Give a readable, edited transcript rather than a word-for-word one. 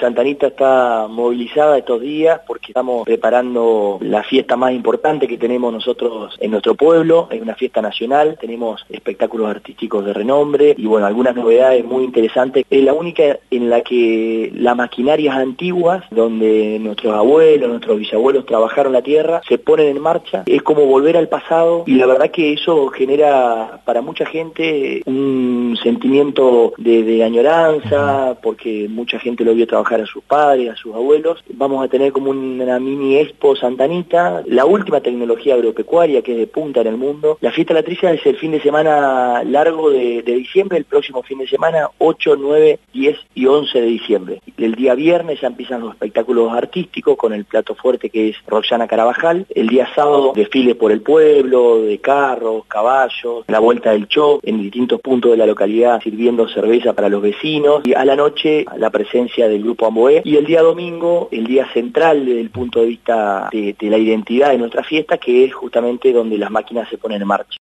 Santa Anita está movilizada estos días porque estamos preparando la fiesta más importante que tenemos nosotros en nuestro pueblo. Es una fiesta nacional, tenemos espectáculos artísticos de renombre y bueno, algunas novedades muy interesantes. Es la única en la que las maquinarias antiguas, donde nuestros abuelos, nuestros bisabuelos trabajaron la tierra, se ponen en marcha. Es como volver al pasado y la verdad que eso genera para mucha gente un sentimiento de añoranza, porque mucha gente lo vio trabajar a sus padres, a sus abuelos. Vamos a tener como una mini expo Santa Anita, la última tecnología agropecuaria que es de punta en el mundo. La fiesta de la trilla es el fin de semana largo de diciembre, el próximo fin de semana, 8, 9, 10 y 11 de diciembre. El día viernes ya empiezan los espectáculos artísticos con el plato fuerte que es Roxana Carabajal. El día sábado desfile por el pueblo, de carros, caballos, la vuelta del show en distintos puntos de la localidad sirviendo cerveza para los vecinos, y a la noche la presencia del grupo Amboé, y el día domingo, el día central desde el punto de vista de la identidad de nuestra fiesta, que es justamente donde las máquinas se ponen en marcha.